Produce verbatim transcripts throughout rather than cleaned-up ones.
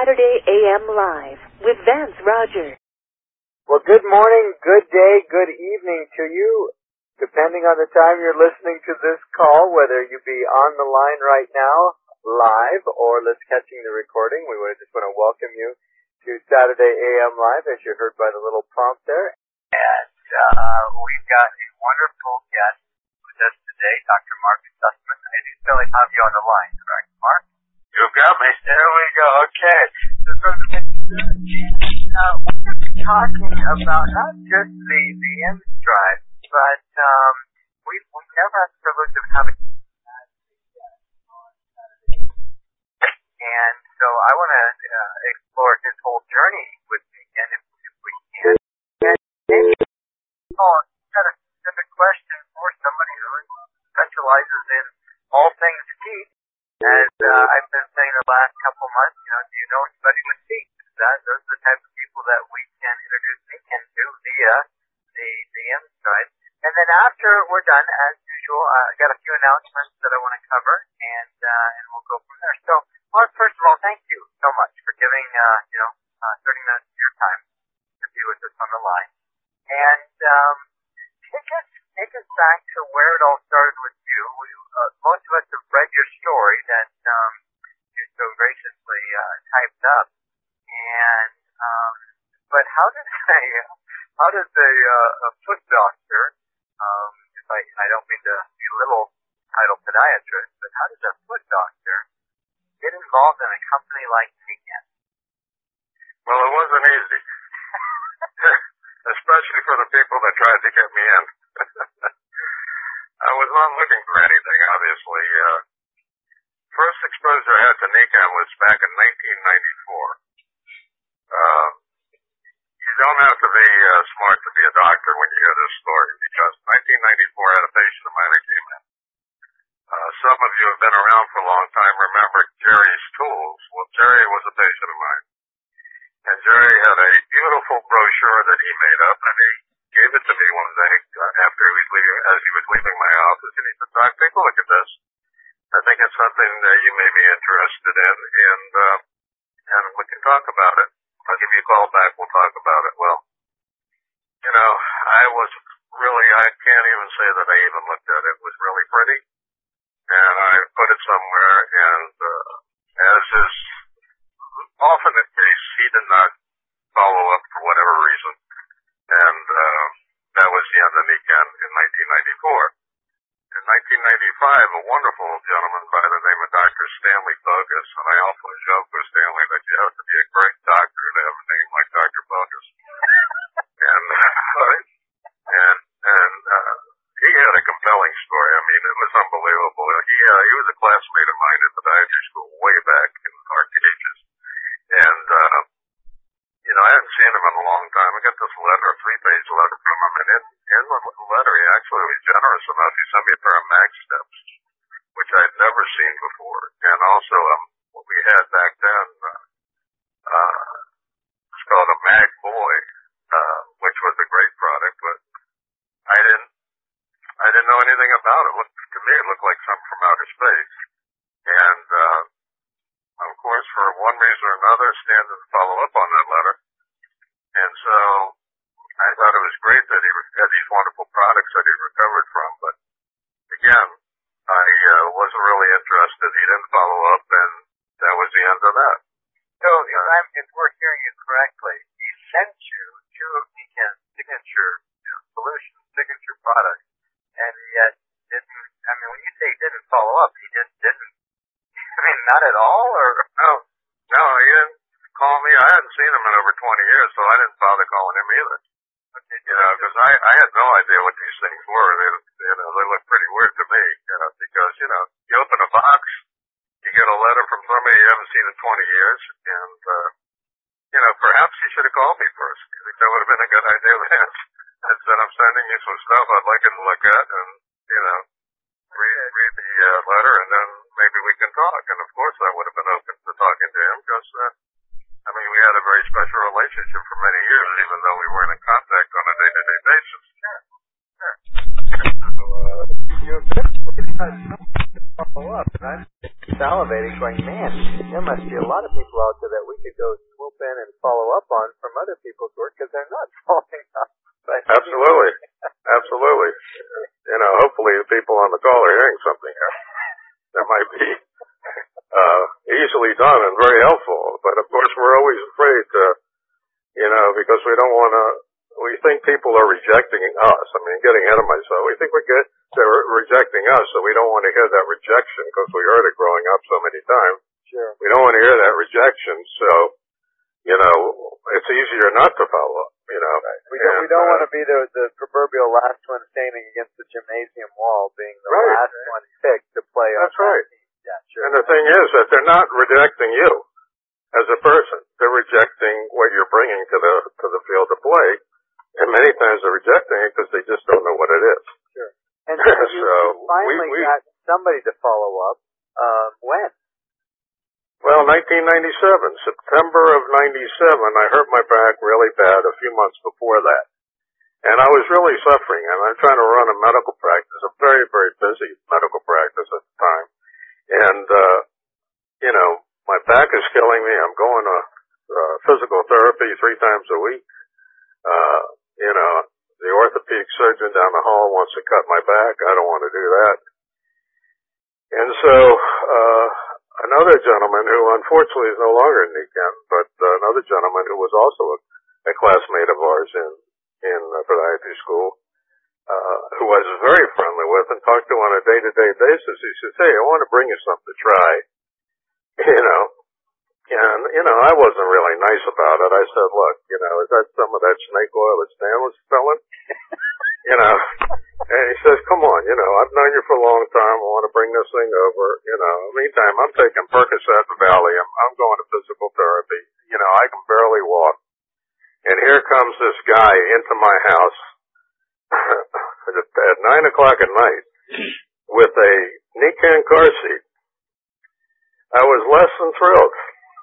Saturday A M Live with Vance Rogers. Well, good morning, good day, good evening to you, depending on the time you're listening to this call, whether you be on the line right now, live, or let's catching the recording. We would just want to welcome you to Saturday A M Live, as you heard by the little prompt there. And uh, we've got a wonderful guest with us today, Doctor Mark Sussman. I do still have you on the line, correct, Mark? You've got me. There we go. Okay. So, so uh, we're going to be talking about not just the the M Stripe, but um, we we never had the privilege of having that on Saturday, and so I want to uh, explore his whole journey with me again, if, if we can. And maybe, oh, got a specific question for somebody who specializes in all things teeth. As uh, I've been saying the last couple months, you know, do you know anybody with teeth? That, those are the type of people that we can introduce me into via the, the M Stripe. And then after we're done, as usual, uh, I got a few announcements that I want to cover, and uh, and we'll go from there. So, Mark, first of all, thank you so much for giving, uh, you know, uh, thirty minutes of your time to be with us on the line. And um, take us, take us back to where it all started with you. We, uh, most of us have read your story that um, you so graciously uh, typed up. And um, but how did a how does a, uh, a foot doctor, um, if I I don't mean to belittle title podiatrist, but how does a foot doctor get involved in a company like Nican? Well, it wasn't easy, especially for the people that tried to get me in. I was not looking for anything, obviously. Uh, first exposure I had to Nican was back in nineteen ninety-four. Uh, you don't have to be uh, smart to be a doctor when you hear this story, because nineteen ninety-four I had a patient of mine that came in. Uh, some of you have been around for a long time remember Jerry's Tools. Well, Jerry was a patient of mine. And Jerry had a beautiful brochure that he made up, and he gave it to me one day after he was leaving, as he was leaving my office, and he said, "Doc, take a look at this. I think it's something that you may be interested in, and uh, and we can talk about it. I'll give you a call back. We'll talk about it." Well, you know, I was really, I can't even say that I even looked at it. It was really pretty, and I put it somewhere, and uh, as is often the case, he did not follow up for whatever reason. And uh, that was the end of Nican in nineteen ninety-four. In nineteen ninety-five, a wonderful gentleman by the name of Doctor Stanley Bogus, and I often joke with Stanley that you have to be a great doctor to have a name like Doctor Bogus. and uh, and and uh, he had a compelling story. I mean, it was unbelievable. He uh, he was a classmate of mine at the podiatry school way back in the dark ages, and. Uh, You know, I hadn't seen him in a long time. I got this letter, a three-page letter from him, and in, in the letter, he actually was generous enough. He sent me a pair of mag steps, which I'd never seen before. And also, um, what we had back then, uh, uh, it's called a Mag Boy, uh, which was a great product, but I didn't, I didn't know anything about it. Looked, to me, it looked like something from outer space. And, uh, of course, for one reason or another, Stan didn't follow up on that letter. And so I thought it was great that he had these wonderful products that he recovered from. But again, I uh, wasn't really interested. He didn't follow up, and that was the end of that. So if, I'm, if we're hearing you correctly, he sent you two of Nican's signature you know, solutions, signature products, and yet didn't, I mean, when you say he didn't follow up, he just didn't. I mean, not at all, or? No, no, he didn't call me. I hadn't seen him in over twenty years, so I didn't bother calling him either. Okay. You know, because I, I had no idea what these things were. They, you know, they looked pretty weird to me, you know, because, you know, you open a box, you get a letter from somebody you haven't seen in twenty years, and, uh, you know, perhaps he should have called me first. I think that would have been a good idea then. I said, "I'm sending you some stuff I'd like you to look at, and, you know, read, read the uh, letter, and then maybe we can talk." And of course I would have been open to talking to him, because, uh, I mean, we had a very special relationship for many years, even though we weren't in contact on a day-to-day basis. Sure, sure. So, uh, you eventually had follow up. And I'm salivating, going, man, there must be a lot of people out there that we could go swoop in and follow up on from other people's work because they're not following up. But Absolutely. Absolutely. You know, hopefully the people on the call are hearing something here. That might be uh, easily done and very helpful. But, of course, we're always afraid to, you know, because we don't want to, we think people are rejecting us. I mean, getting ahead of myself. We think we get, they're rejecting us, so we don't want to hear that rejection because we heard it growing up so many times. Sure. We don't want to hear that rejection, so, you know, it's easier not to follow up, you know. Right. We don't, and, we don't uh, want to be the, the proverbial last one standing against the gymnasium wall, being the Right. last one picked to play on That's right. that team. Yeah, sure. And the thing is that they're not rejecting you as a person. They're rejecting what you're bringing to the to the field of play, and many times they're rejecting it because they just don't know what it is. Sure. And so you So, finally we- we- got somebody to follow up. Um, when? Well, nineteen ninety-seven, September of ninety-seven, I hurt my back really bad a few months before that. And I was really suffering, and I'm trying to run a medical practice, a very, very busy medical practice at the time. And, uh, you know, my back is killing me. I'm going to uh, physical therapy three times a week. Uh, you know, the orthopedic surgeon down the hall wants to cut my back. I don't want to do that. And so, uh, another gentleman who unfortunately is no longer in Niken, but uh, another gentleman who was also a, a classmate of ours in, in uh, podiatry school, uh, who I was very friendly with and talked to on a day-to-day basis. He says, hey, I want to bring you something to try, you know. And, you know, I wasn't really nice about it. I said, look, you know, is that some of that snake oil that Stan was selling? You know, and he says, come on, you know, I've known you for a long time. I want to bring this thing over. You know, meantime, I'm taking Percocet and Valium. I'm going to physical therapy. You know, I can barely walk. And here comes this guy into my house at nine o'clock at night with a Niken car seat. I was less than thrilled.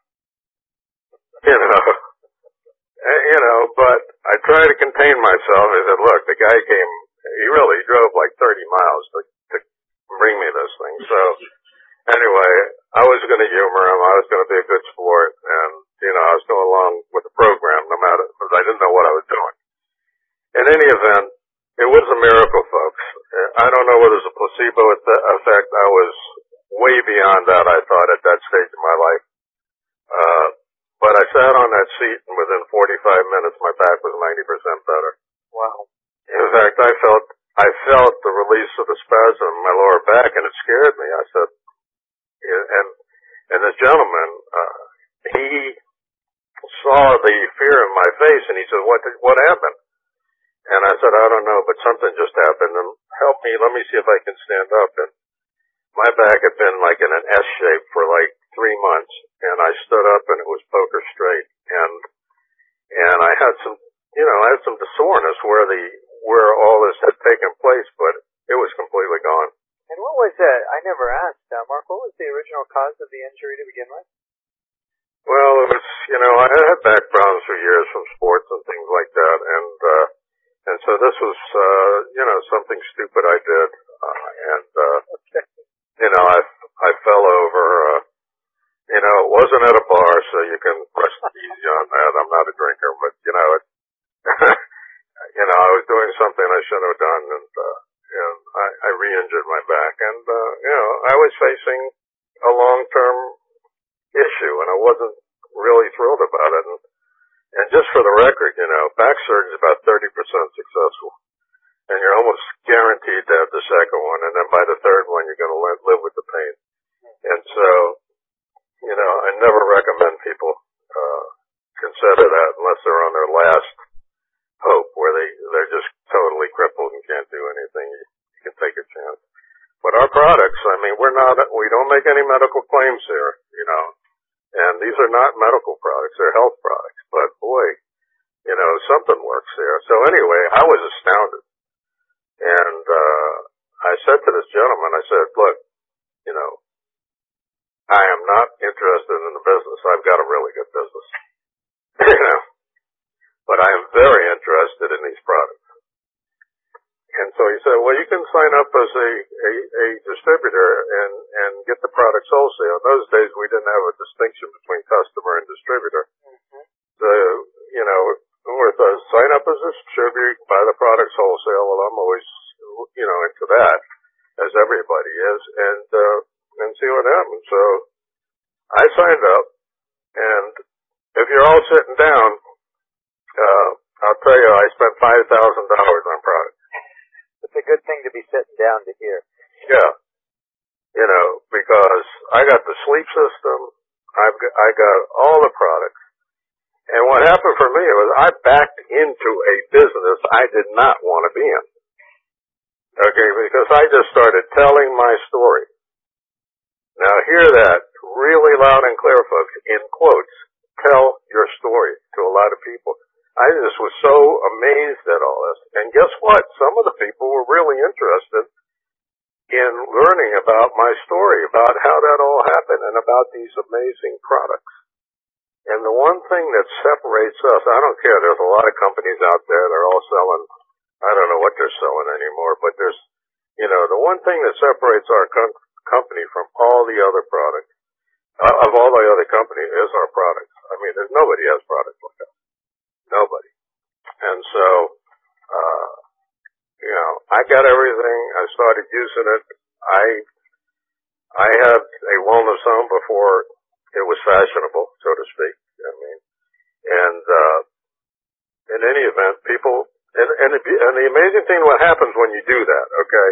You know, you know, but I tried to contain myself. I said, look, the guy came, he really drove like thirty miles to, to bring me this thing. So anyway, I was going to humor him. I was going to be a good sport. And, you know, I was going along with the program no matter, because I didn't know what I was doing. In any event, it was a miracle, folks. I don't know whether it was a placebo effect. I was way beyond that, I thought, at that stage of my life. Uh, But I sat on that seat, and within forty-five minutes, my back was ninety percent better. Wow. In fact, I felt I felt the release of the spasm in my lower back, and it scared me. I said, and and this gentleman, uh, he saw the fear in my face, and he said, "What did, what happened?" And I said, "I don't know, but something just happened. And help me. Let me see if I can stand up." And my back had been like in an S shape for like three months, and I stood up and it was poker straight, and and I had some, you know, I had some soreness where the where all this had taken place, but it was completely gone. And what was that? I never asked, uh, Mark. What was the original cause of the injury to begin with? Well, it was, you know, I had back problems for years from sports and things like that, and uh, and so this was, uh, you know, something stupid I did, uh, and uh, Okay. you know, I I fell over. Uh, You know, it wasn't at a bar, so you can rest easy on that. I'm not a drinker, but, you know, it, you know, I was doing something I shouldn't have done, and, uh, and I, I re-injured my back. And, uh, you know, I was facing a long-term issue, and I wasn't really thrilled about it. And, and just for the record, you know, back surgery is about thirty percent successful. And you're almost guaranteed to have the second one, and then by the third one, you're going to live with the pain. And so, you know, I never recommend people uh consider that unless they're on their last hope, where they they're just totally crippled and can't do anything. You, you can take a chance. But our products, I mean, we're not, we don't make any medical claims here, you know, and these are not medical products; they're health products. But boy, you know, something works there. So anyway, I was astounded, and uh I said to this gentleman, I said, look, you know, I am not interested in the business. I've got a really good business. You know, but I am very interested in these products. And so he said, well, you can sign up as a, a, a distributor and, and get the products wholesale. In those days, we didn't have a distinction between customer and distributor. Mm-hmm. So, you know, with a sign up as a distributor, buy the products wholesale. Well, I'm always, you know, into that, as everybody is, and, uh, and see what happens. So I signed up, and if you're all sitting down, uh, I'll tell you, I spent five thousand dollars on products. It's a good thing to be sitting down to hear. Yeah. You know, because I got the sleep system, I've got, I got all the products. And what happened for me was I backed into a business I did not want to be in. Okay, because I just started telling my story. Now hear that really loud and clear, folks, in quotes. Tell your story to a lot of people. I just was so amazed at all this. And guess what? Some of the people were really interested in learning about my story, about how that all happened, and about these amazing products. And the one thing that separates us, I don't care, there's a lot of companies out there, they're all selling, I don't know what they're selling anymore, but there's, you know, the one thing that separates our com- company from all the other products, uh, of all the other companies, is our products. I mean, there's nobody has products like us. Nobody. And so, uh, you know, I got everything. I started using it. I, I had a wellness home before it was fashionable, so to speak. I mean, and, uh, in any event, people, and, and, the, and the amazing thing what happens when you do that, okay,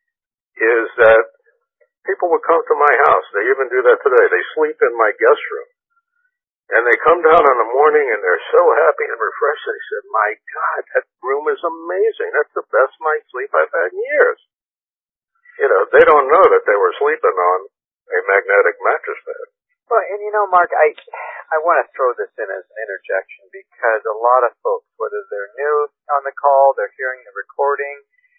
is that people would come to my house. They even do that today. They sleep in my guest room. And they come down in the morning and they're so happy and refreshed. They said, my God, that room is amazing. That's the best night's sleep I've had in years. You know, they don't know that they were sleeping on a magnetic mattress bed. Well, and you know, Mark, I I want to throw this in as an interjection because a lot of folks, whether they're new on the call, they're hearing the recording,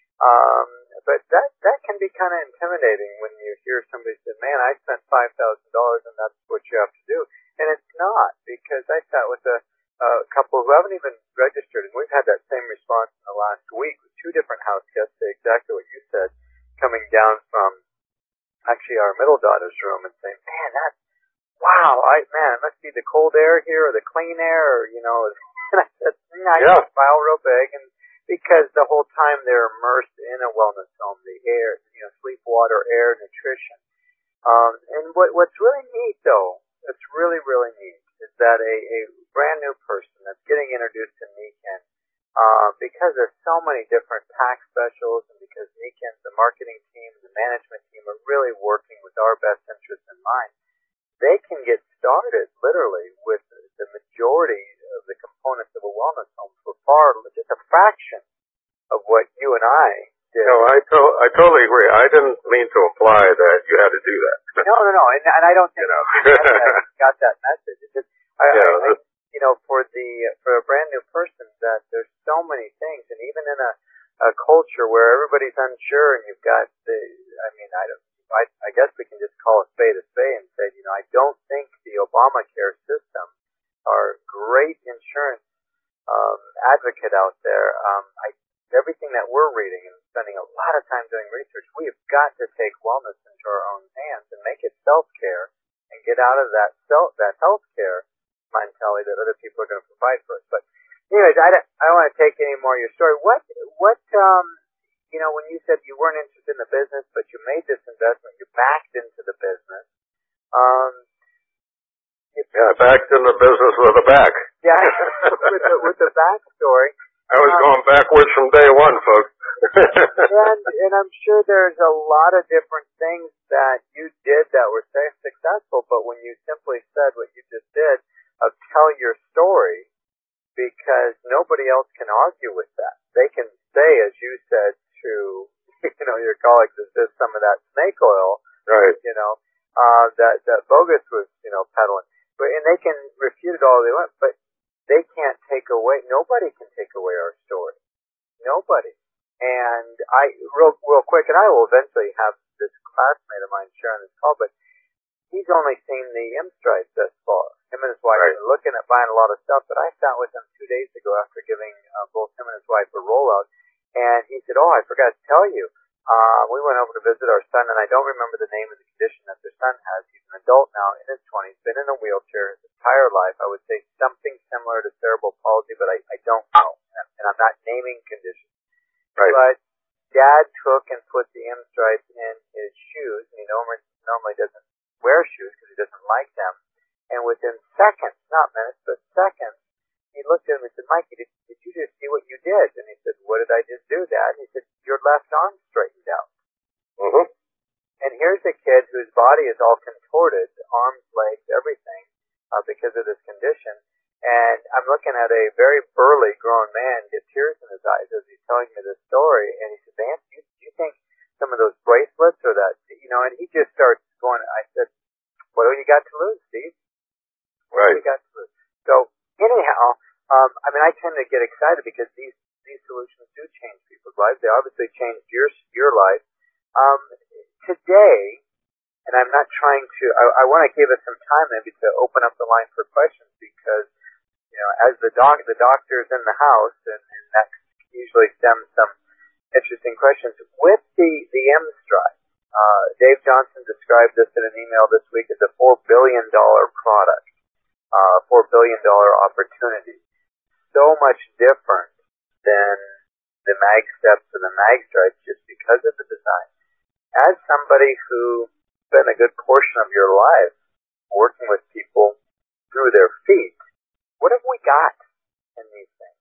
um, but that that can be kind of intimidating when you hear somebody say, man, I spent five thousand dollars and that's what you have to do. And it's not, because I sat with a, a couple who haven't even registered, and we've had that same response in the last week with two different house guests, say exactly what you said, coming down from actually our middle daughter's room and saying, man, that, wow, I, man, it must be the cold air here or the clean air, or, you know, and I said, yeah, I yeah. smile real big, and because the whole time they're immersed in a wellness home, the air, you know, sleep, water, air, nutrition. Um, and what, what's really neat, though, it's really, really neat, is that a, a brand new person that's getting introduced to Nikken, uh, because there's so many different pack specials, and because Nikken, the marketing team, the management team are really working with our best interests in mind, they can get started literally with the majority of the components of a wellness home for far, just a fraction of what you and I did. No, I, to- I totally agree. I didn't mean to imply that you had to do that. No, no, no, and, and I don't think you know. you got, got that message. It's just, I, yeah, I, I, you know, for the for a brand new person, that there's so many things, and even in a, a culture where everybody's unsure, and you've got the, I mean, I don't, I, I guess we can just call a spade a spade and say, you know, I don't think the Obamacare system, our great insurance um, advocate out there, um, I. Everything that we're reading and spending a lot of time doing research, we have got to take wellness into our own hands and make it self-care and get out of that self, that health-care mentality that other people are going to provide for us. But anyways, I don't, I don't want to take any more of your story. What, what, um, you know, when you said you weren't interested in the business, but you made this investment, you backed into the business, um, yeah, backed in the business with a back. Yeah, with the, with the backstory. I was um, going backwards from day one, folks. and, and I'm sure there's a lot of different things that you did that were so successful, but when you simply said what you just did of tell your story, because nobody else can argue with that. They can say, as you said to, you know, your colleagues, is this some of that snake oil, right? You know, uh, that, that Bogus was, you know, peddling. But, and they can refute it all they want, but they can't take away, nobody can take away our story. Nobody. And I, real, real quick, and I will eventually have this classmate of mine share on this call, but he's only seen the M-Strides thus far. Him and his wife right. are looking at buying a lot of stuff, but I sat with him two days ago after giving uh, both him and his wife a rollout, And he said, oh, I forgot to tell you. Uh, we went over to visit our son, and I don't remember the name of the condition that their son has. He's an adult now in his twenties, been in a wheelchair his entire life. I would say something similar to cerebral palsy, but I, I don't know. And I'm not naming conditions. Right. But Dad took and put the M-Stripe in his shoes, and he normally, normally doesn't wear shoes because he doesn't like them. And within seconds, not minutes, but seconds, he looked at him and said, Mikey, did, did you just see what you did? And he said, what did I just do, Dad? And he said, your left arm straightened out. Mm-hmm. And here's a kid whose body is all contorted, arms, legs, everything, uh, because of this condition. And I'm looking at a very burly grown man get tears in his eyes as he's telling me this story. And he said, Vance, do you, do you think some of those bracelets or that, you know, and he just starts going, I said, what do you got to lose, Steve? What Right. do you got to lose? So anyhow, um, I mean, I tend to get excited because these, these solutions do change people's lives. They obviously changed your, your life. Um, today, and I'm not trying to, I, I want to give us some time maybe to open up the line for questions because, you know, as the doc, the doctor's in the house, and, and that usually stems some interesting questions. With the, the M-Stripe, uh, Dave Johnson described this in an email this week as a four billion dollars product, uh, four billion dollars opportunity. So much different than the mag steps and the mag stripes just because of the design. As somebody who spent a good portion of your life working with people through their feet, what have we got in these things?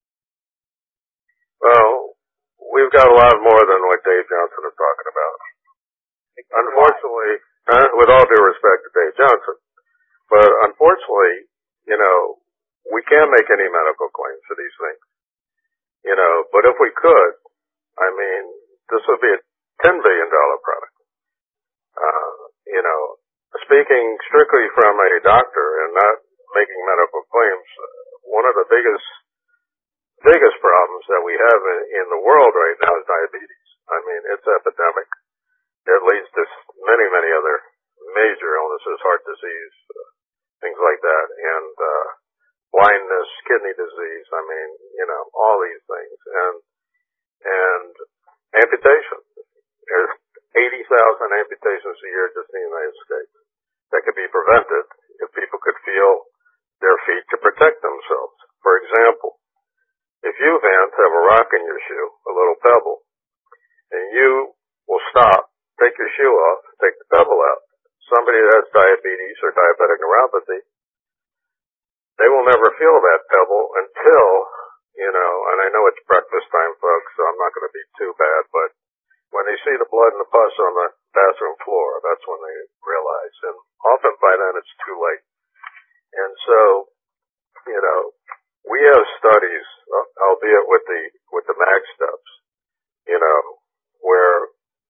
Well, we've got a lot more than what Dave Johnson is talking about. Unfortunately, uh, with all due respect to Dave Johnson, but unfortunately, you know, we can't make any medical claims for these things. You know, but if we could, I mean, this would be a ten billion dollars product. Uh, you know, speaking strictly from a doctor and not making medical claims, one of the biggest, biggest problems that we have in, in the world right now is diabetes. I mean, it's epidemic. It leads to many, many other major illnesses, heart disease, uh, things like that, and, uh, blindness, kidney disease, I mean, you know, all these things. And, and amputation. There's eighty thousand amputations a year just in the United States that could be prevented if people could feel their feet to protect themselves. For example, if you, Vance, have a rock in your shoe, a little pebble, and you will stop, take your shoe off, take the pebble out. Somebody that has diabetes or diabetic neuropathy, they will never feel that pebble until, you know, and I know it's breakfast time, folks, so I'm not going to be too bad, but when they see the blood and the pus on the bathroom floor, that's when they realize. And often by then it's too late. And so, you know, we have studies, albeit with the, with the mag steps, you know, where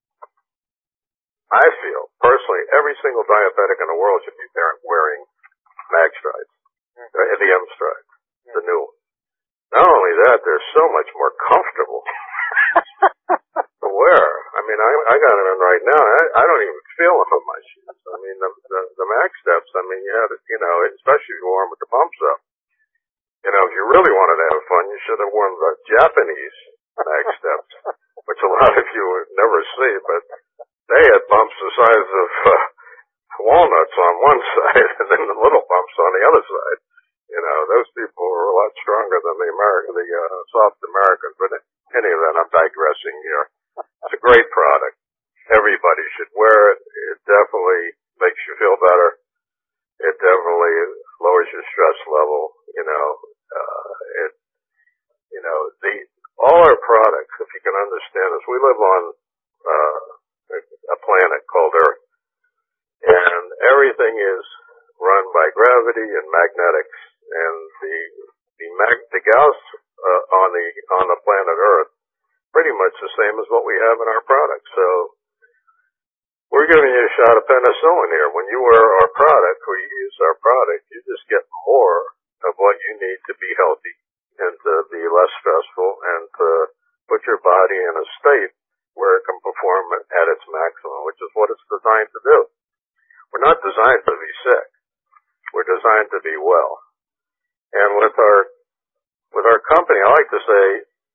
I feel personally every single diabetic in the world should be wearing mag stripes, mm-hmm. the M-Stripe, mm-hmm. the new one. Not only that, they're so much more comfortable to wear. I mean, I, I got it on right now. I, I don't even feel them on my shoes. I mean, the, the, the mag steps, I mean, you had to, you know, especially if you wore them with the bumps up. You know, if you really wanted to have fun, you should have worn the Japanese mag steps, which a lot of you would never see, but they had bumps the size of uh, walnuts on one side and then the little bumps on the other side. You know, those people were a lot stronger than the American, the uh, soft Americans. But any of that, I'm digressing here. It's a great product. Everybody should wear it. It definitely makes you feel better. It definitely lowers your stress level. You know, uh, it, you know, the all our products, if you can understand this, we live on uh, a planet called Earth, and everything is run by gravity and magnetics. And the the mag the Gauss uh, on the on the planet Earth pretty much the same as what we have in our products. So we're giving you a shot of penicillin here. When you wear our product or you use our product, you just get more of what you need to be healthy and to be less stressful and to put your body in a state where it can perform at its maximum, which is what it's designed to do. We're not designed to be sick. We're designed to be well. And with our with our company, I like to say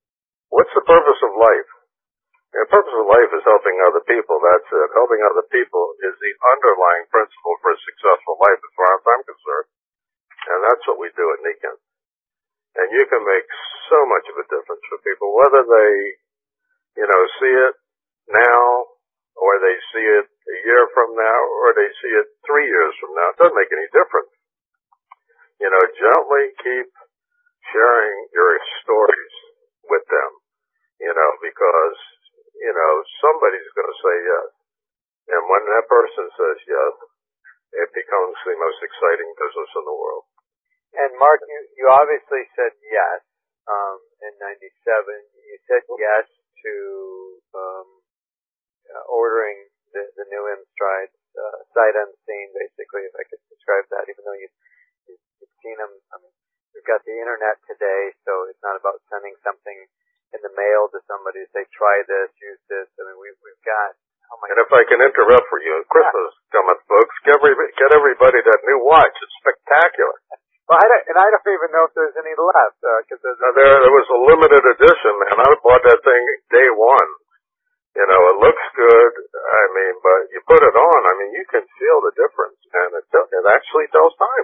what's the purpose of life? The purpose of life is helping other people. That's it. Helping other people is the underlying principle for a successful life as far as I'm concerned. And that's what we do at Nikken. And you can make so much of a difference for people, whether they, you know, see it now, or they see it a year from now, or they see it three years from now. It doesn't make any difference. You know, gently keep sharing your stories with them, you know, because, you know, somebody's going to say yes. And when that person says yes, it becomes the most exciting business in the world. And Mark, you, you obviously said yes um, in ninety-seven. You said yes to um, uh, ordering the, the new M-Strides, uh, sight unseen, basically, if I could describe that, even though you, you, you've seen them. I mean, we've got the Internet today, so it's not about sending something in the mail to somebody to say, try this, use this. I mean, we, we've got... Oh my and if I can interrupt for you, Christmas yeah. coming, folks, get, every, get everybody that new watch. It's spectacular. Well, I don't, and I don't even know if there's any left. Uh, cause there's uh, there, there was a limited edition, man. I bought that thing day one. You know, it looks good. I mean, but you put it on, I mean, you can feel the difference, and it, it actually tells time.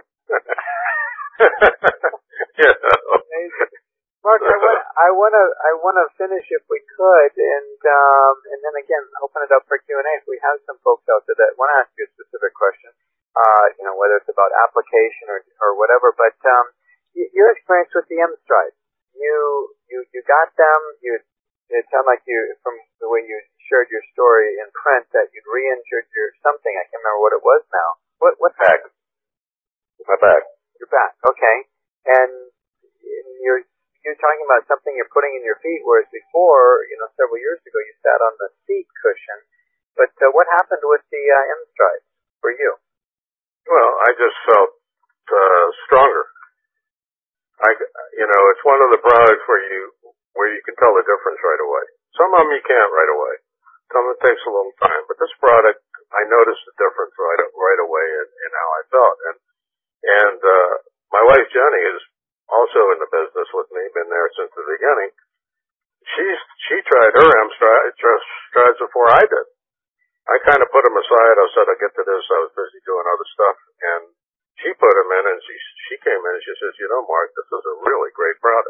You know? Amazing. Mark, I want, I want to, I want to finish if we could, and um, and then again, open it up for Q and A. If we have some folks out there that want to ask you a specific question. Uh, you know, whether it's about application or, or whatever, but, um, y- your experience with the M-Strides, you, you, you got them, you, it sounded like you, from the way you shared your story in print, that you'd re-injured your something, I can't remember what it was now. What, what back? My back. Your back, okay. And you're, you're talking about something you're putting in your feet, whereas before, you know, several years ago, you sat on the seat cushion, but, uh, what happened with the, uh, M-Strides for you? Well, I just felt uh, stronger. I, you know, it's one of the products where you where you can tell the difference right away. Some of them you can't right away. Some of it takes a little time. But this product, I noticed the difference right right away in, in how I felt. And and uh, my wife Jenny is also in the business with me, been there since the beginning. She's she tried her M-Strides before I did. I kind of put them aside. I said, I'll get to this. I was busy doing other stuff. And she put them in, and she she came in, and she says, you know, Mark, this is a really great product.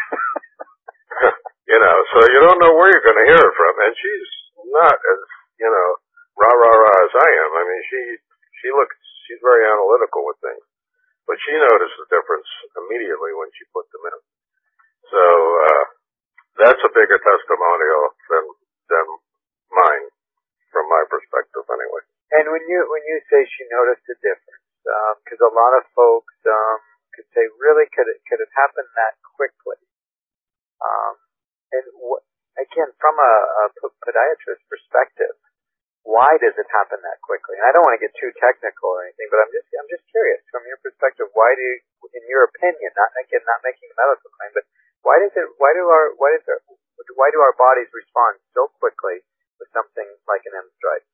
You know, so you don't know where you're going to hear it from. And she's not as, you know, rah, rah, rah as I am. I mean, she she looks, she's very analytical with things. But she noticed the difference immediately when she put them in. So uh that's a bigger testimonial than than mine. From my perspective, anyway. And when you when you say she noticed a difference, because um, a lot of folks um, could say, really, could it could it happen that quickly? Um, and w- again, from a, a podiatrist perspective, why does it happen that quickly? And I don't want to get too technical or anything, but I'm just I'm just curious from your perspective. Why do you, in your opinion, not again not making a medical claim, but why does it why do our why does our, why do our bodies respond so quickly with something like an M-Stride?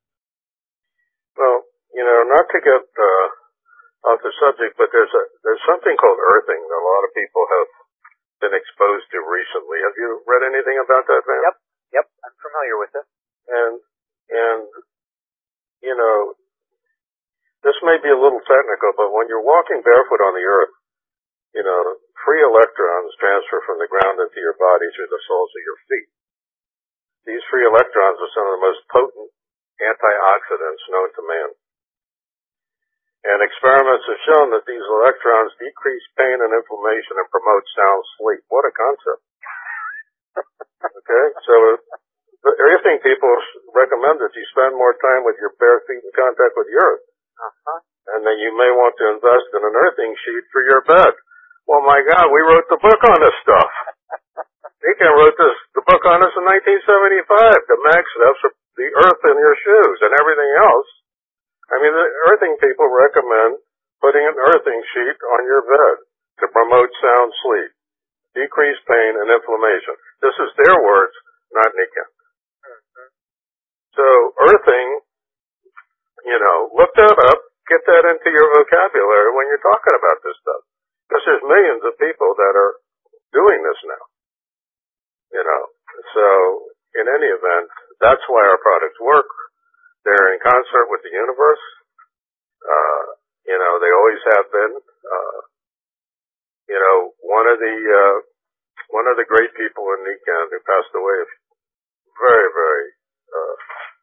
Well, you know, not to get uh, off the subject, but there's a there's something called earthing that a lot of people have been exposed to recently. Have you read anything about that, Van? Yep, yep, I'm familiar with it. And and you know, this may be a little technical, but when you're walking barefoot on the earth, you know, free electrons transfer from the ground into your body through the soles of your feet. These free electrons are some of the most potent antioxidants known to man. And experiments have shown that these electrons decrease pain and inflammation and promote sound sleep. What a concept. Okay, so the earthing people recommend that you spend more time with your bare feet in contact with the earth. Uh-huh. And then you may want to invest in an earthing sheet for your bed. Well, my God, we wrote the book on this stuff. Nikken wrote this, the book on this in nineteen seventy-five, the max steps for the earth in your shoes and everything else. I mean, the earthing people recommend putting an earthing sheet on your bed to promote sound sleep, decrease pain and inflammation. This is their words, not Nikken. Mm-hmm. So earthing, you know, look that up, get that into your vocabulary when you're talking about this stuff. Because there's millions of people that are doing this now. you know. So in any event, that's why our products work. They're in concert with the universe. Uh, you know, they always have been. Uh, you know, one of the, uh, one of the great people in Nikan who passed away very, very, uh,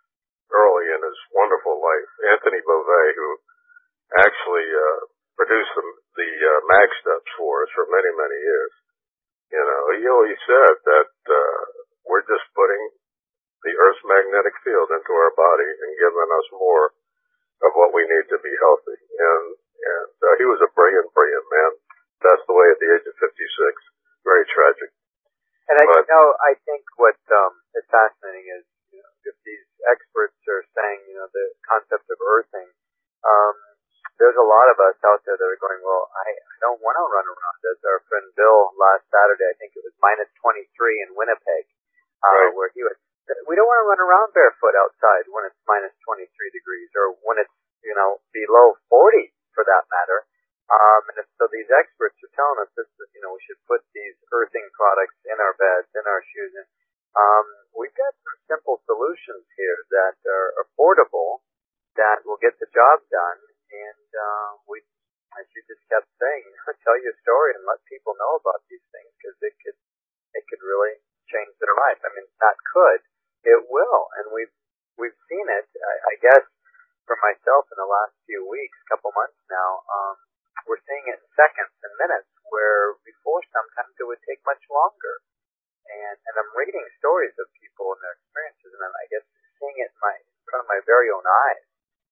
early in his wonderful life, Anthony Beauvais, who actually, uh, produced the, the uh, mag steps for us for many, many years. You know, he always said that, uh, we're just putting the Earth's magnetic field into our body and giving us more of what we need to be healthy. And, and, uh, he was a brilliant, brilliant man. Passed away at the age of fifty-six. Very tragic. And I but, know, I think what, um, is fascinating is, you know, if these experts are saying, you know, the concept of earthing, um, there's a lot of us out there that are going, well, I, I don't want to run around. As our friend Bill last Saturday, I think it was minus twenty-three in Winnipeg, uh, right. where he was, we don't want to run around barefoot outside when it's minus twenty-three degrees or when it's, you know, below forty for that matter. Um, and so these experts are telling us this, that, you know, we should put these earthing products in our beds, in our shoes. And, um, we've got some simple solutions here that are affordable, that will get the job done. And, uh, we, as you just kept saying, tell your story and let people know about these things, because it could, it could really change their life. I mean, not could, it will. And we've, we've seen it, I, I guess, for myself in the last few weeks, couple months now. Um, we're seeing it in seconds and minutes, where before sometimes it would take much longer. And, and I'm reading stories of people and their experiences, and I'm, I guess, seeing it in, my, in front of my very own eyes.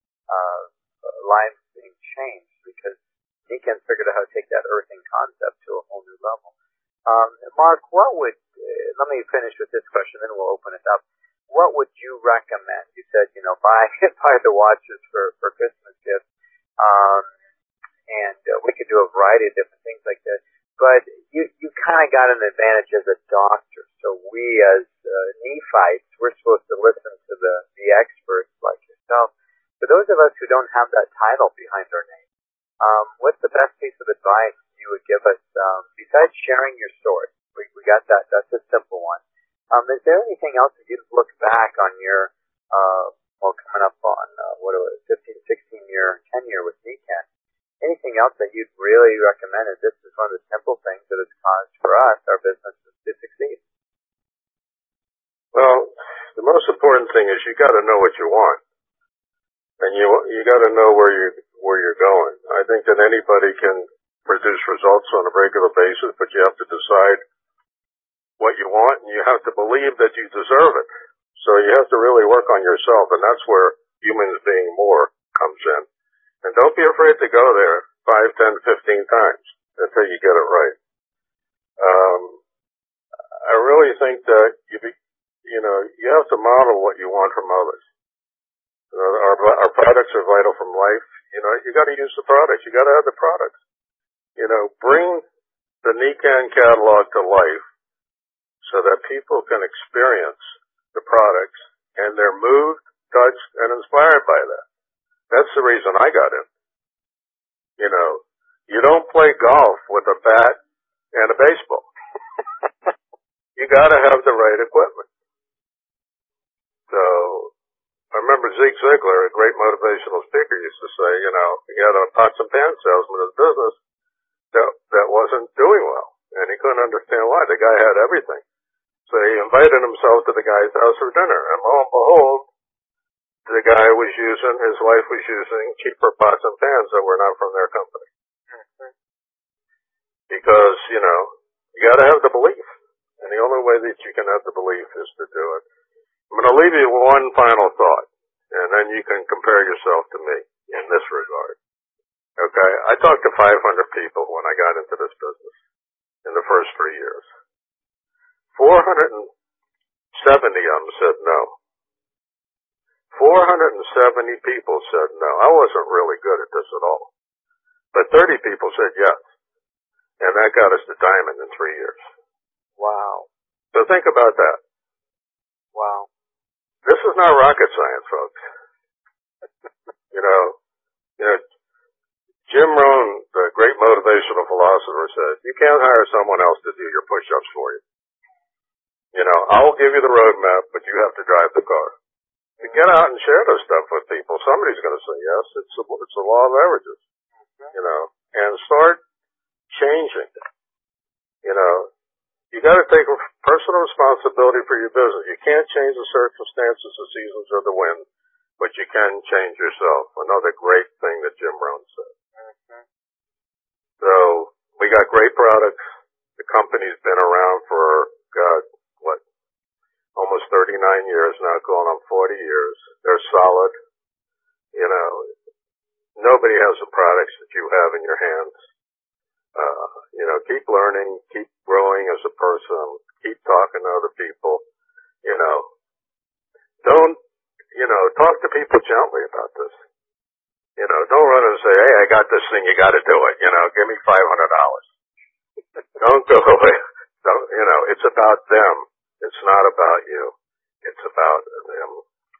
Uh, lives being changed because Nikan figured out how to take that earthing concept to a whole new level. Um, Mark, what would, uh, let me finish with this question, then we'll open it up. What would you recommend? You said, you know, buy, buy the watches for, for Christmas gifts. Um, and uh, we could do a variety of different things like that. But you, you kind of got an advantage as a doctor. So we as uh, Nephites, we're supposed to listen to the, the experts like yourself. For those of us who don't have that title behind our name, um, what's the best piece of advice you would give us, um, besides sharing your story? We, we got that. That's a simple one. Um, is there anything else that you'd look back on your, uh, well, coming up on, uh, what was it, fifteen, sixteen year tenure with Nikan? Anything else that you'd really recommend? Is this is one of the simple things that has caused for us, our businesses, to succeed? Well, the most important thing is you got to know what you want. And you you got to know where you where you're going. I think that anybody can produce results on a regular basis, but you have to decide what you want, and you have to believe that you deserve it. So you have to really work on yourself, and that's where humans being more comes in. And don't be afraid to go there five, ten, fifteen times until you get it right. Um, I really think that you be, you know you have to model what you want from others. You know, our, our products are vital from life. You know, you got to use the products. You got to have the products. You know, bring the Nikan catalog to life so that people can experience the products and they're moved, touched, and inspired by that. That's the reason I got in. You know, you don't play golf with a bat and a baseball. You got to have the right equipment. So, I remember Zig Ziglar, a great motivational speaker, used to say, you know, he had a pots and pans salesman in his business that, that wasn't doing well. And he couldn't understand why. The guy had everything. So he invited himself to the guy's house for dinner. And lo and behold, the guy was using, his wife was using cheaper pots and pans that were not from their company. Because, you know, you gotta have the belief. And the only way that you can have the belief is to do it. I'm going to leave you with one final thought, and then you can compare yourself to me in this regard. Okay? I talked to five hundred people when I got into this business in the first three years. four hundred seventy of them said no. four hundred seventy people said no. I wasn't really good at this at all. But thirty people said yes. And that got us to diamond in three years. Wow. So think about that. Wow. This is not rocket science, folks. You know, you know, Jim Rohn, the great motivational philosopher, said, you can't hire someone else to do your push-ups for you. You know, I'll give you the roadmap, but you have to drive the car. You get out and share this stuff with people. Somebody's going to say yes. It's a, it's a law of averages, you know, and start changing. You know, you got to take personal responsibility for your business. You can't change the circumstances, the seasons, or the wind, but you can change yourself. Another great thing that Jim Rohn said. Mm-hmm. So we got great products. The company's been around for, God, what, almost thirty-nine years now, going on forty years. They're solid. You know, nobody has the products that you have in your hands. Uh, you know, keep learning, keep growing as a person, keep talking to other people. You know, don't, you know, talk to people gently about this. You know, don't run and say, hey, I got this thing, you got to do it. You know, give me five hundred dollars. Don't go away. Don't, you know, it's about them. It's not about you. It's about them.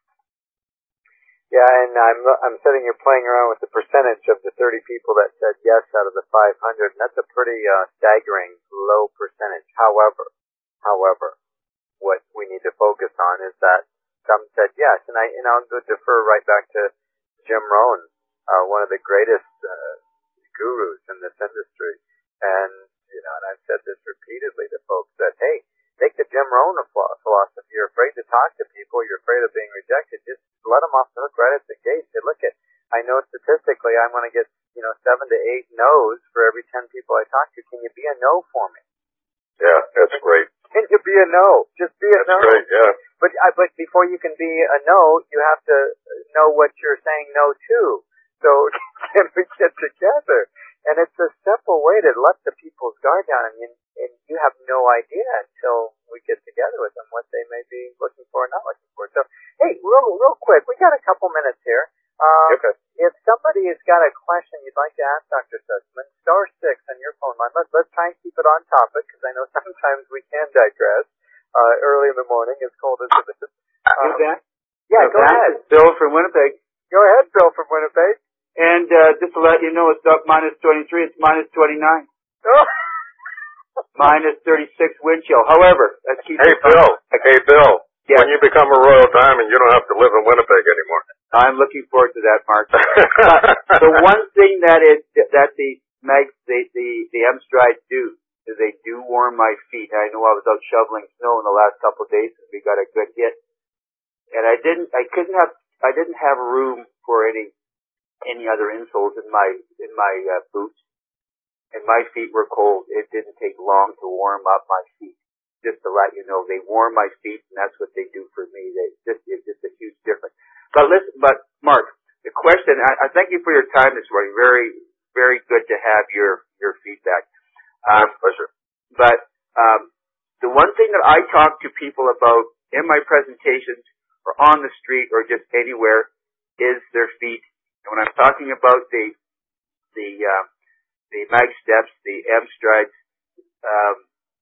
Yeah, and I'm I'm sitting here playing around with the percentage of the thirty people that said yes out of the five hundred, and that's a pretty uh, staggering low percentage. However, however, what we need to focus on is that some said yes, and I and I'll go defer right back to Jim Rohn, uh, one of the greatest uh, gurus in this industry, and you know, and I've said this repeatedly to folks that hey, take the Jim Rohn philosophy. You're afraid to talk to people. You're afraid of being rejected. Just let them off the hook right at the gate. Say, look, at, I know statistically I'm going to get, you know, seven to eight no's for every ten people I talk to. Can you be a no for me? Yeah, that's great. Can you be a no? Just be a that's no. That's great, yeah. But, uh, but before you can be a no, you have to know what you're saying no to. So can we get together? And it's a simple way to let the people's guard down, and you, and you have no idea until we get together with them what they may be looking for or not looking for. So, hey, real real quick, we got a couple minutes here. Um, okay. If somebody has got a question you'd like to ask Doctor Sussman, star six on your phone line. Let's let's try and keep it on topic because I know sometimes we can digress uh, early in the morning, as cold as it is. Um, that? Yeah, go ahead. Bill from Winnipeg. Go ahead, Bill from Winnipeg. And uh, just to let you know, it's up minus twenty-three. It's minus twenty-nine. Oh. Minus thirty-six wind chill. However, let's keep. Hey, Bill. Hey, Bill. Yes. When you become a Royal Diamond, you don't have to live in Winnipeg anymore. I'm looking forward to that, Mark. But the one thing that is that the mag the the the M-Strides do is they do warm my feet. I know I was out shoveling snow in the last couple of days and we got a good hit, and I didn't. I couldn't have. I didn't have room for any. any other insoles in my in my uh, boots, and my feet were cold. It didn't take long to warm up my feet. Just to let you know, they warm my feet, and that's what they do for me. They just it's just a huge difference. But listen, but Mark, the question. I, I thank you for your time this morning. Very very good to have your your feedback. Um, pleasure. But um, the one thing that I talk to people about in my presentations, or on the street, or just anywhere, is their feet. And when I'm talking about the the uh, the mag steps, the M-Strides, um,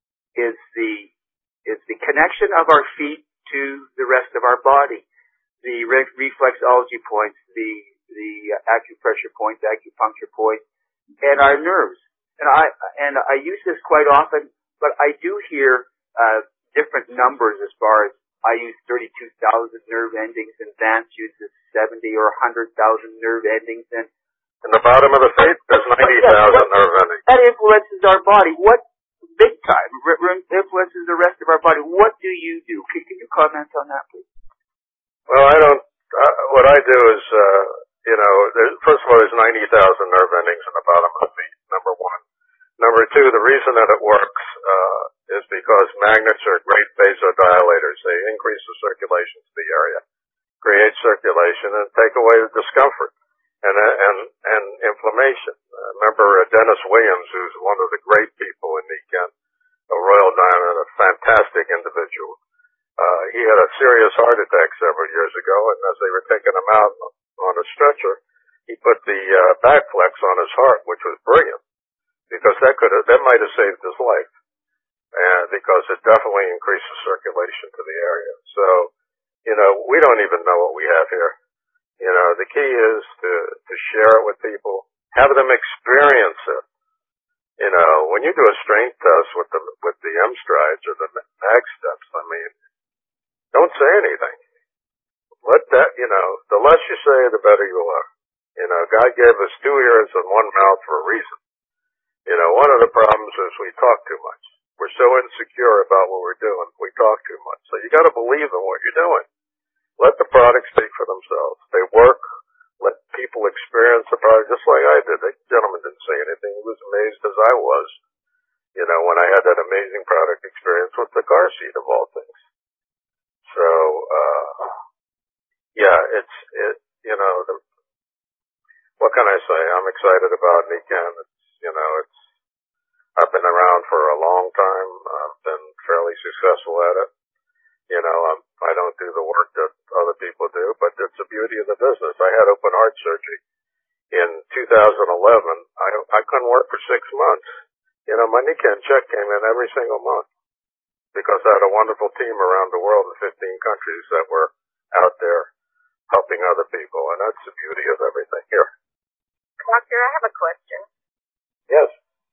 is the is the connection of our feet to the rest of our body, the re- reflexology points, the the uh, acupressure points, acupuncture points, and our nerves. And I and I use this quite often, but I do hear uh, different numbers as far as I use thirty-two thousand nerve endings, and Vance uses seventy or one hundred thousand nerve endings. And in the bottom of the feet, there's ninety thousand nerve endings. That influences our body. What, big time, influences the rest of our body. What do you do? Can, can you comment on that, please? Well, I don't, uh, what I do is, uh, you know, first of all, there's ninety thousand nerve endings in the bottom of the feet, number one. Number two, the reason that it works, uh, is because magnets are great vasodilators. They increase the circulation to the area, create circulation, and take away the discomfort and and and inflammation. Uh, remember uh, Dennis Williams, who's one of the great people in Niken, a Royal Diamond, a fantastic individual. Uh, he had a serious heart attack several years ago, and as they were taking him out on a stretcher, he put the uh, back flex on his heart, which was brilliant, because that could have, that might have saved his life. And because it definitely increases circulation to the area. So, you know, we don't even know what we have here. You know, the key is to, to share it with people, have them experience it. You know, when you do a strength test with the with the M strides or the mag steps, I mean, don't say anything. Let that, you know, the less you say, the better you are. You know, God gave us two ears and one mouth for a reason. You know, one of the problems is we talk too much. We're so insecure about what we're doing. We talk too much. So you got to believe in what you're doing. Let the products speak for themselves. They work. Let people experience the product just like I did. The gentleman didn't say anything. He was amazed as I was, you know, when I had that amazing product experience with the car seat of all things. So, uh, yeah, it's, it, you know, the, what can I say? I'm excited about Nikan. It's, you know, it's, I've been around for a long time. I've been fairly successful at it. You know, I'm, I don't do the work that other people do, but it's the beauty of the business. I had open heart surgery in two thousand eleven. I, I couldn't work for six months. You know, my Nikan check came in every single month because I had a wonderful team around the world in fifteen countries that were out there helping other people, and that's the beauty of everything here. Doctor, I have a question. Yes.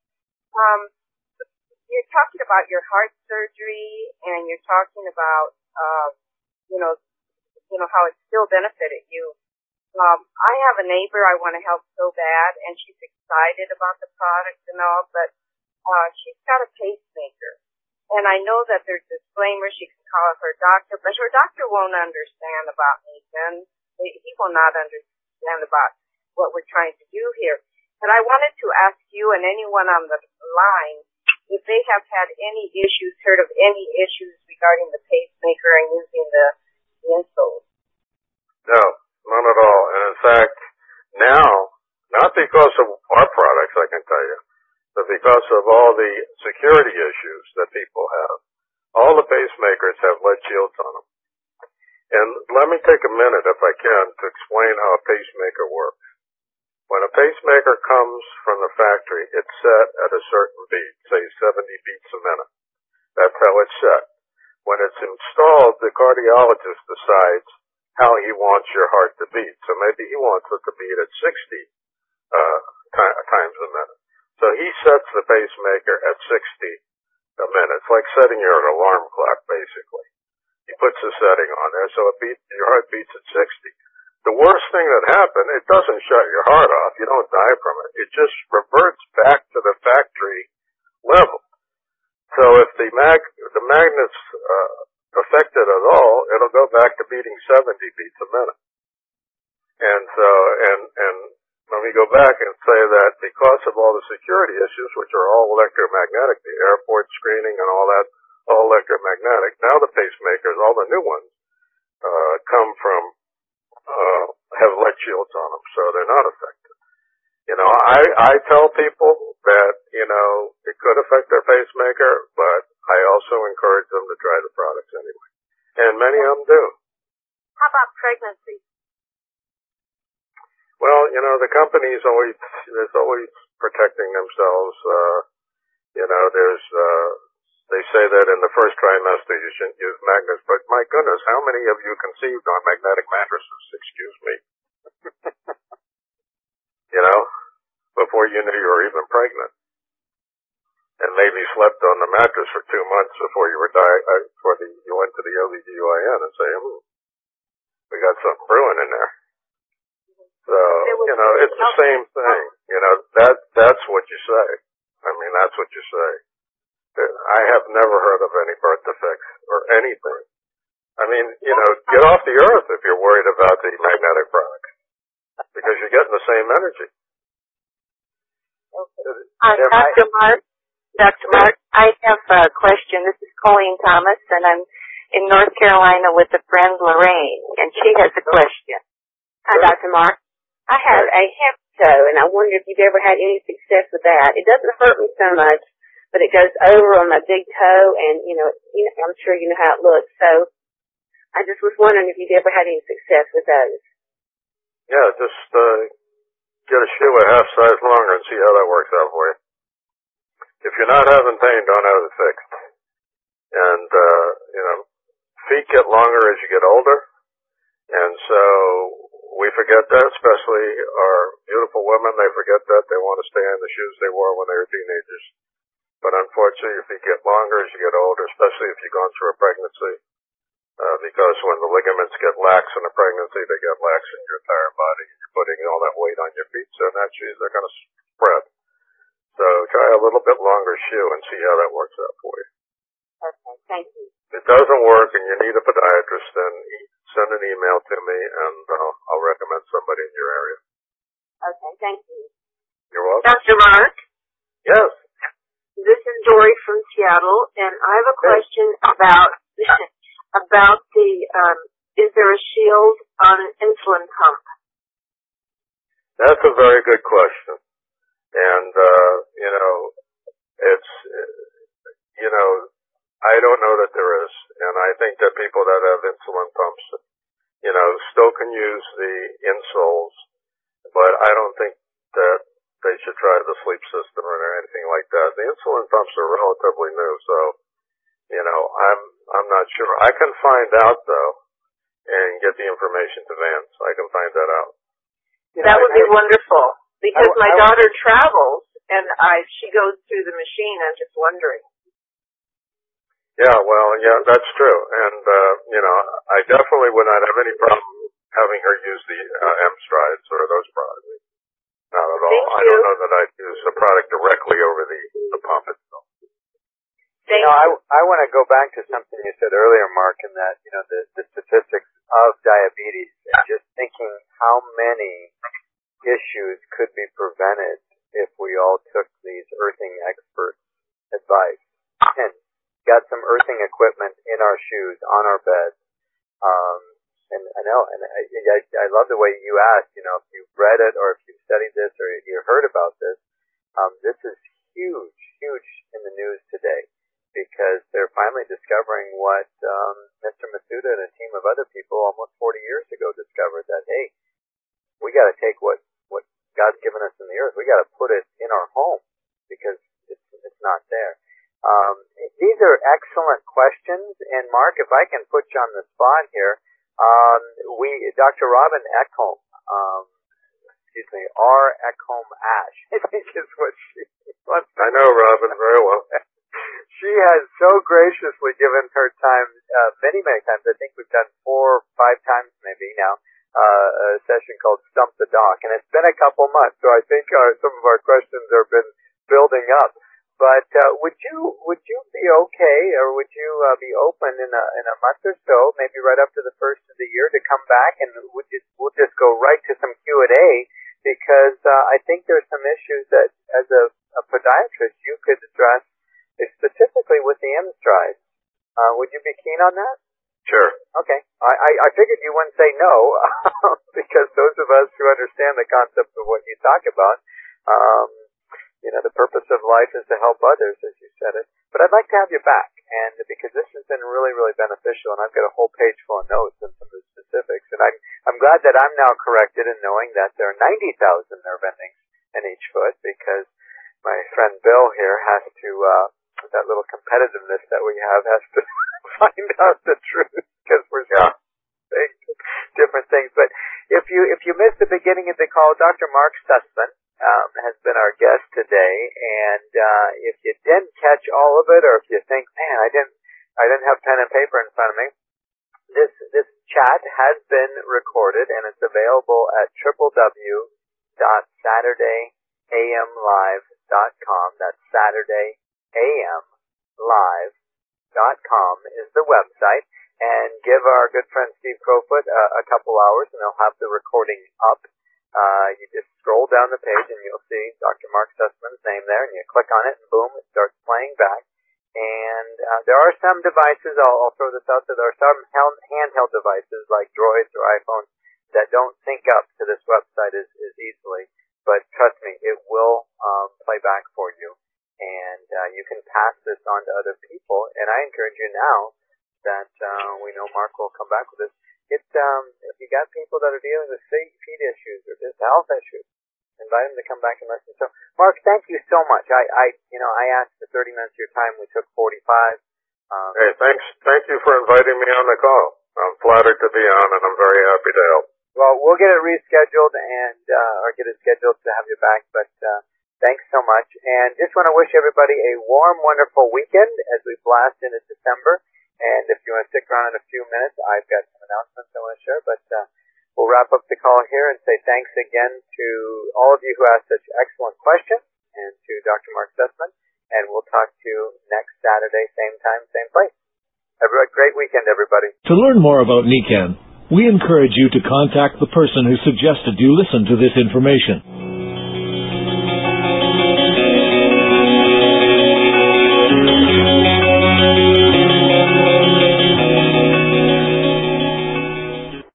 Um, you're talking about your heart surgery, and you're talking about, uh, you know, you know how it still benefited you. Um, I have a neighbor I want to help so bad, and she's excited about the product and all, but uh, she's got a pacemaker. And I know that there's disclaimers. She can call her doctor, but her doctor won't understand about Nikan. He will not understand about what we're trying to do here. But I wanted to ask you and anyone on the line if they have had any issues, heard of any issues regarding the pacemaker and using the insoles. No, none at all. And in fact, now, not because of our products, I can tell you, but because of all the security issues that people have, all the pacemakers have lead shields on them. And let me take a minute, if I can, to explain how a pacemaker works. When a pacemaker comes from the factory, it's set at a certain beat, say seventy beats a minute. That's how it's set. When it's installed, the cardiologist decides how he wants your heart to beat. So maybe he wants it to beat at sixty uh, t- times a minute. So he sets the pacemaker at sixty a minute. It's like setting your alarm clock, basically. He puts the setting on there, so it beat, your heart beats at sixty. The worst thing that happened, it doesn't shut your heart off. You don't die from it. It just reverts back to the factory level. So if the mag, the magnet's uh, affected at all, it'll go back to beating seventy beats a minute. And so, and, and let me go back and say that because of all the security issues, which are all electromagnetic, the airport screening and all that, all electromagnetic, now the pacemakers, all the new ones, uh, come from Uh, have lead shields on them, so they're not affected. You know, I, I tell people that, you know, it could affect their pacemaker, but I also encourage them to try the products anyway. And many of them do. How about pregnancy? Well, you know, the company's always, there's always protecting themselves. Uh, you know, there's, uh, they say that in the first trimester you shouldn't use magnets, but my goodness, how many of you conceived on magnetic mattresses? Excuse me. You know, before you knew you were even pregnant. And maybe slept on the mattress for two months before you were di- uh, before the, you went to the O B G Y N and say, hmm, we got something brewing in there. So, you know, it's the same thing. You know, that, that's what you say. I mean, that's what you say. I have never heard of any birth defects or anything. I mean, you know, get off the earth if you're worried about the magnetic product because you're getting the same energy. Uh, Doctor Mark, Doctor Mark, I have a question. This is Colleen Thomas, and I'm in North Carolina with a friend, Lorraine, and she has a question. Hi, Doctor Mark. I have a hip toe, and I wonder if you've ever had any success with that. It doesn't hurt me so much, but it goes over on my big toe, and, you know, you know, I'm sure you know how it looks. So I just was wondering if you've ever had any success with those. Yeah, just uh, get a shoe a half size longer and see how that works out for you. If you're not having pain, don't have it fixed. And, uh, you know, feet get longer as you get older, and so we forget that, especially our beautiful women. They forget that. They want to stay in the shoes they wore when they were teenagers. But unfortunately, if you get longer as you get older, especially if you've gone through a pregnancy, uh, because when the ligaments get lax in a pregnancy, they get lax in your entire body. You're putting all that weight on your feet, so naturally they're going to spread. So try a little bit longer shoe and see how that works out for you. Okay, thank you. If it doesn't work and you need a podiatrist, then send an email to me, and uh, I'll recommend somebody in your area. Okay, thank you. You're welcome. Doctor Mark, Yes. this is Dory from Seattle, and I have a question about about the um, is there a shield on an insulin pump? That's a very good question. And, uh, you know, it's, you know, I don't know that there is. And I think that people that have insulin pumps, you know, still can use the insoles, but I don't think that they should try the sleep system or anything like that. The insulin pumps are relatively new, so, you know, I'm, I'm not sure. I can find out though and get the information to Vance. I can find that out. You know, That would I, be wonderful, because I, my I, daughter travels, and I she goes through the machine. I'm just wondering. Yeah, well, yeah, that's true. And, uh, you know, I definitely would not have any problem having her use the uh, M-Strides or those products. Not at all. Thank I you. don't know that I'd use the product directly over the, the pump itself. You know, I, I want to go back to something you said earlier, Mark, in that, you know, the, the statistics of diabetes, and just thinking how many issues could be prevented if we all took these earthing experts' advice. And got some earthing equipment in our shoes, on our beds. Um, and I know, and I, I, I love the way you asked, you know, if you've read it or if you've studied this or you heard about this. Um, this is huge, huge in the news today, because they're finally discovering what um, Mister Masuda and a team of other people almost forty years ago discovered, that, hey, we got to take what, what God's given us in the earth, we got to put it in our home, because it's, it's not there. Um, these are excellent questions, and Mark, if I can put you on the spot here, um, we, Doctor Robin Ekholm, um, excuse me, R. Ekholm Ash, I think is what she wants. I know Robin very well. She has so graciously given her time, uh, many, many times. I think we've done four or five times maybe now, uh, a session called Stump the Doc, and it's been a couple months, so I think our, some of our questions have been building up. But uh, would you would you be okay, or would you uh, be open in a in a month or so, maybe right up to the first of the year, to come back, and we'll just, we'll just go right to some Q and A, because uh, I think there's some issues that, as a, a podiatrist, you could address, specifically with the M-Strides. Uh, would you be keen on that? Sure. Okay. I, I, I figured you wouldn't say no, because those of us who understand the concept of what you talk about, um, you know, the purpose of life is to help others, as you said it. But I'd like to have you back, and because this has been really, really beneficial, and I've got a whole page full of notes and some of the specifics. And I'm, I'm glad that I'm now corrected in knowing that there are ninety thousand nerve endings in each foot, because my friend Bill here has to, uh, that little competitiveness that we have has to find out the truth, because we're yeah. saying different things. But if you, if you missed the beginning of the call, Doctor Mark Sussman, Um, has been our guest today, and uh, if you didn't catch all of it, or if you think, man, I didn't, I didn't have pen and paper in front of me, this this chat has been recorded, and it's available at w w w dot saturday a m live dot com. That's saturday a m live dot com is the website, and give our good friend Steve Crowfoot uh, a couple hours, and they'll have the recording up. Uh, you just scroll down the page and you'll see Doctor Mark Sussman's name there, and you click on it, and boom, it starts playing back. And uh, there are some devices, I'll, I'll throw this out there, there are some handheld devices like Droids or iPhones that don't sync up to this website as, as easily. But trust me, it will um, play back for you. And uh, you can pass this on to other people. And I encourage you now that uh, we know Mark will come back with this. It's, um, if you got people that are dealing with feet issues or just health issues, invite them to come back and listen. So, Mark, thank you so much. I, I, you know, I asked for thirty minutes of your time. We took forty-five. Um, hey, thanks. Thank you for inviting me on the call. I'm flattered to be on, and I'm very happy to help. Well, we'll get it rescheduled and uh, or get it scheduled to have you back. But uh, thanks so much, and just want to wish everybody a warm, wonderful weekend as we blast into December. And if you want to stick around in a few minutes, I've got some announcements I want to share. But uh, we'll wrap up the call here and say thanks again to all of you who asked such excellent questions, and to Doctor Mark Sussman. And we'll talk to you next Saturday, same time, same place. Have a great weekend, everybody. To learn more about Nican, we encourage you to contact the person who suggested you listen to this information.